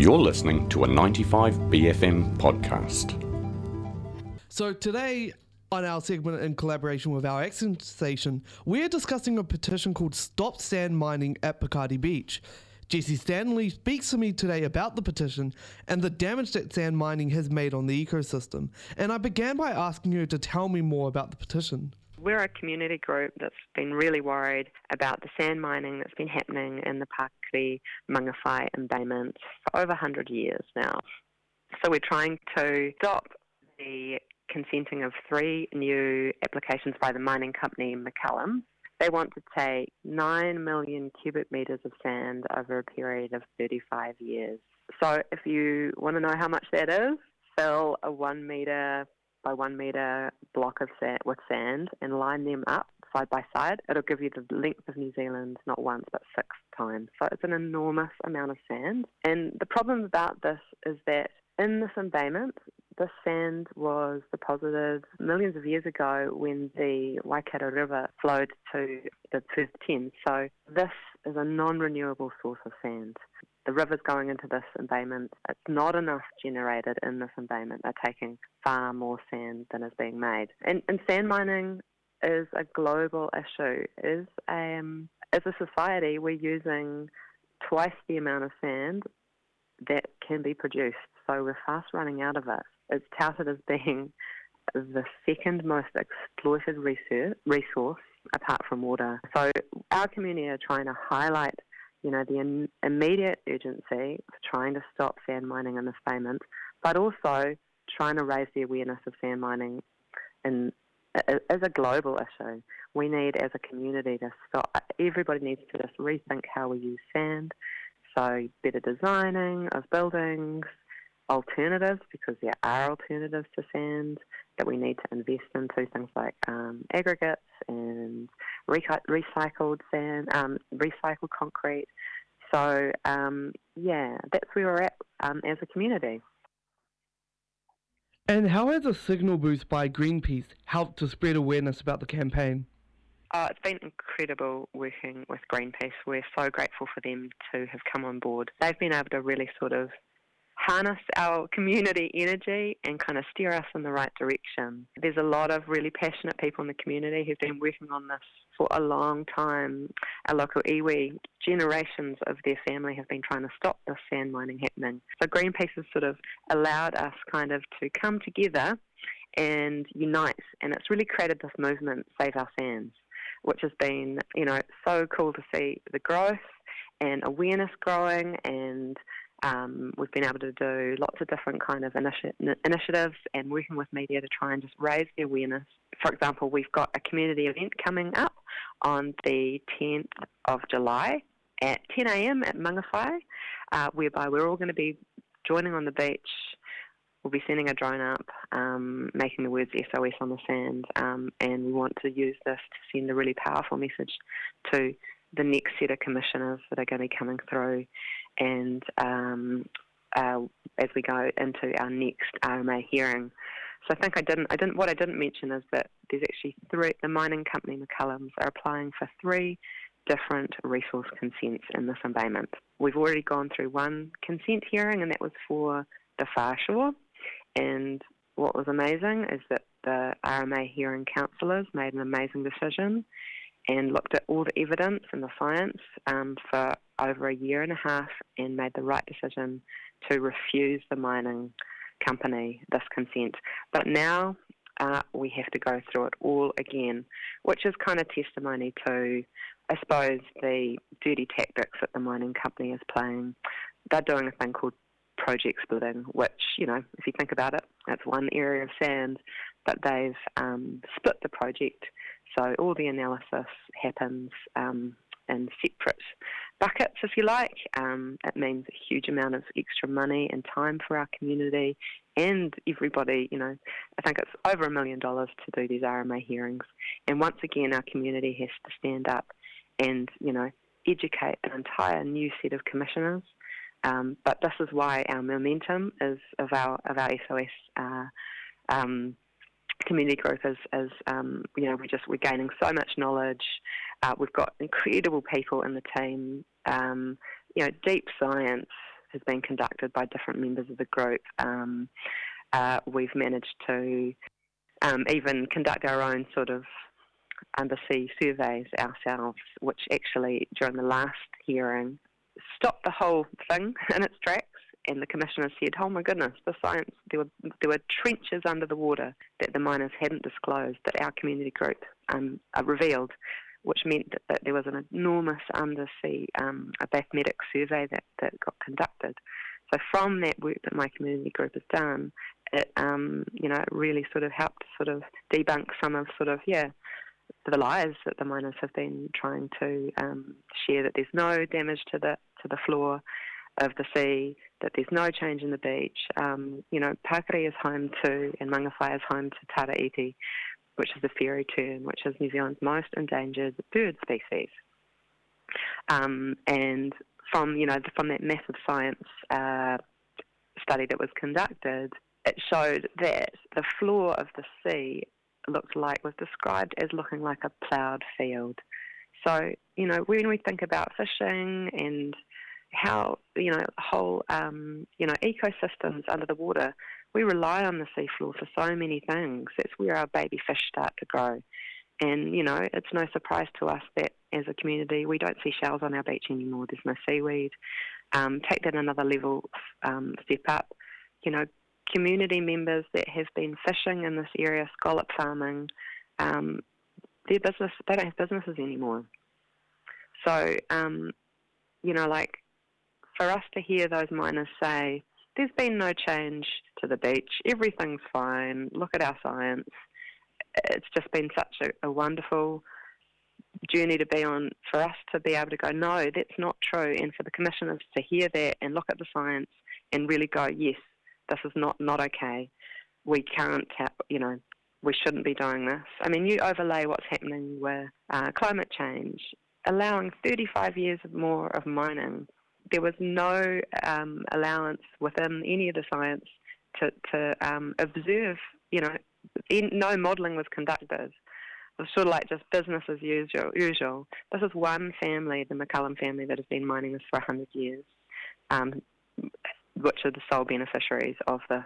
You're listening to a 95BFM podcast. So today, on our segment in collaboration with our accent station, we're discussing a petition called Stop Sand Mining at Picardy Beach. Jesse Stanley speaks to me today about the petition and the damage that sand mining has made on the ecosystem. And I began by asking her to tell me more about the petition. We're a community group that's been really worried about the sand mining that's been happening in the Pakri Mangawhai embayment for over 100 years now. So we're trying to stop the consenting of 3 new applications by the mining company McCallum. They want to take 9 million cubic metres of sand over a period of 35 years. So if you want to know how much that is, fill a 1 metre by 1 metre block of sand with sand and line them up side by side. It'll give you the length of New Zealand not once but 6 times. So it's an enormous amount of sand. And the problem about this is that in this embayment, this sand was deposited millions of years ago when the Waikato River flowed to the First Thames. So this is a non-renewable source of sand. The river's going into this embayment. It's not enough generated in this embayment. They're taking far more sand than is being made. And sand mining is a global issue. As a society, we're using twice the amount of sand that can be produced. So we're fast running out of it. It's touted as being the second most exploited resource apart from water. So our community are trying to highlight the immediate urgency for trying to stop sand mining in this embayment, but also trying to raise the awareness of sand mining as a global issue. We need, as a community, to stop. Everybody needs to just rethink how we use sand. So better designing of buildings, alternatives, because there are alternatives to sand that we need to invest into, things like aggregates and recycled sand, recycled concrete. So, that's where we're at as a community. And how has a signal boost by Greenpeace helped to spread awareness about the campaign? It's been incredible working with Greenpeace. We're so grateful for them to have come on board. They've been able to really sort of harness our community energy and kind of steer us in the right direction. There's a lot of really passionate people in the community who've been working on this for a long time. Our local iwi, generations of their family have been trying to stop this sand mining happening. So Greenpeace has sort of allowed us kind of to come together and unite, and it's really created this movement, Save Our Sands, which has been, so cool to see the growth and awareness growing, and we've been able to do lots of different kind of initiatives and working with media to try and just raise the awareness. For example, we've got a community event coming up on the 10th of July at 10 a.m. at Mangawhai, whereby we're all going to be joining on the beach. We'll be sending a drone up, making the words SOS on the sand, and we want to use this to send a really powerful message to the next set of commissioners that are going to be coming through, and as we go into our next RMA hearing. So I think what I didn't mention is that there's actually 3, the mining company McCallums are applying for 3 different resource consents in this embayment. We've already gone through 1 consent hearing, and that was for the far shore. And what was amazing is that the RMA hearing councillors made an amazing decision and looked at all the evidence and the science for over a year and a half and made the right decision to refuse the mining company this consent. But now we have to go through it all again, which is kind of testimony to, I suppose, the dirty tactics that the mining company is playing. They're doing a thing called project splitting, which, if you think about it, it's one area of sand, but they've split the project. So all the analysis happens in separate buckets, if you like. It means a huge amount of extra money and time for our community and everybody. I think it's over $1 million to do these RMA hearings. And once again, our community has to stand up and, educate an entire new set of commissioners. But this is why our momentum is of our SOS community group is we're gaining so much knowledge. We've got incredible people in the team, deep science, has been conducted by different members of the group. We've managed to even conduct our own sort of undersea surveys ourselves, which actually, during the last hearing, stopped the whole thing in its tracks. And the commissioner said, "Oh my goodness, the science! There were trenches under the water that the miners hadn't disclosed, that our community group revealed, which meant that there was an enormous undersea a mathematic survey that got conducted. So from that work that my community group has done, it it really sort of helped sort of debunk some of the lies that the miners have been trying to share, that there's no damage to the floor of the sea, that there's no change in the beach. Pakari is home to, and Mangawhai is home to tara iti, which is the fairy tern, which is New Zealand's most endangered bird species. And from that massive science study that was conducted, it showed that the floor of the sea was described as looking like a ploughed field. So, when we think about fishing and how, whole, ecosystems under the water, we rely on the seafloor for so many things. That's where our baby fish start to grow. And, it's no surprise to us that as a community, we don't see shells on our beach anymore. There's no seaweed. Take that another level, step up. Community members that have been fishing in this area, scallop farming, they don't have businesses anymore. So, for us to hear those miners say, there's been no change to the beach, everything's fine, look at our science. It's just been such a wonderful journey to be on, for us to be able to go, no, that's not true, and for the commissioners to hear that and look at the science and really go, yes, this is not okay. We can't, we shouldn't be doing this. I mean, you overlay what's happening with climate change, allowing 35 years more of mining. There was no allowance within any of the science to observe, no modelling was conducted. It was sort of like just business as usual. This is one family, the McCullum family, that has been mining this for 100 years, which are the sole beneficiaries of this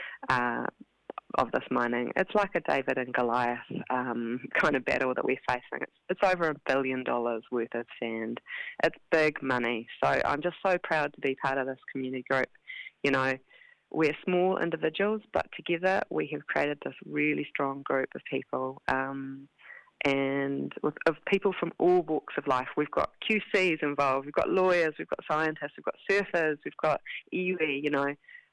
mining. It's like a David and Goliath kind of battle that we're facing. It's over $1 billion worth of sand. It's big money. So I'm just so proud to be part of this community group. We're small individuals, but together we have created this really strong group of people, and of people from all walks of life. We've got QCs involved, we've got lawyers, we've got scientists, we've got surfers, we've got iwi.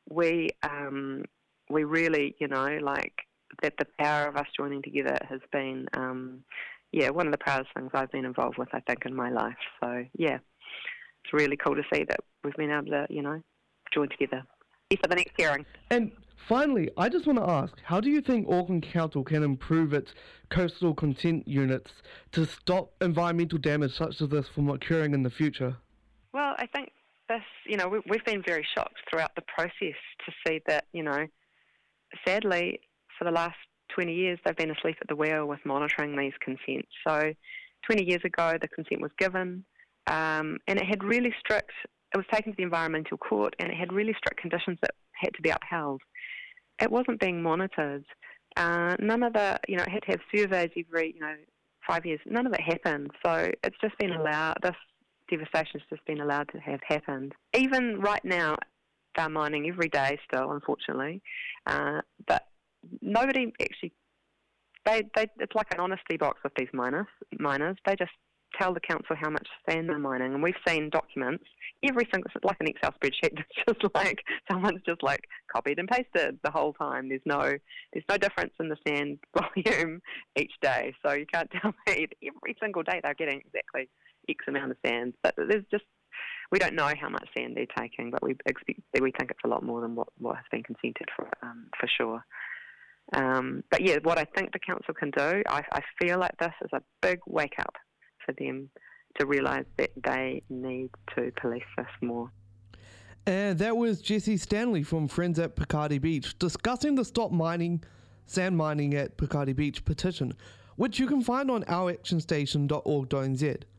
We really, that the power of us joining together has been, one of the proudest things I've been involved with, I think, in my life. So, yeah, it's really cool to see that we've been able to, join together. For the next hearing. And finally, I just want to ask, how do you think Auckland Council can improve its coastal consent units to stop environmental damage such as this from occurring in the future? Well, I think this, we've been very shocked throughout the process to see that, sadly, for the last 20 years, they've been asleep at the wheel with monitoring these consents. So 20 years ago, the consent was given, and it had really strict, it was taken to the environmental court, and it had really strict conditions that had to be upheld. It wasn't being monitored. None of the, it had to have surveys every, 5 years. None of it happened. So it's just been allowed, this devastation has just been allowed to have happened. Even right now, they're mining every day still, unfortunately. But nobody actually, it's like an honesty box with these miners. They just tell the council how much sand they're mining, and we've seen documents, every single, it's like an Excel spreadsheet. It's just like someone's just like copied and pasted the whole time. There's no difference in the sand volume each day, so you can't tell me every single day they're getting exactly X amount of sand. But we don't know how much sand they're taking, but we think it's a lot more than what has been consented for sure. But yeah, what I think the council can do, I feel like this is a big wake up for them to realise that they need to police this more. And that was Jessie Stanley from Friends at Picardy Beach discussing the Stop Sand Mining at Picardy Beach petition, which you can find on ouractionstation.org.nz.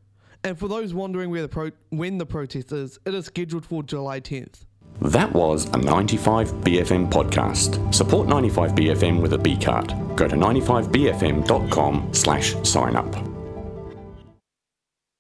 And for those wondering when the protest is, it is scheduled for July 10th. That was a 95BFM podcast. Support 95BFM with a B card. Go to 95bfm.com/sign up.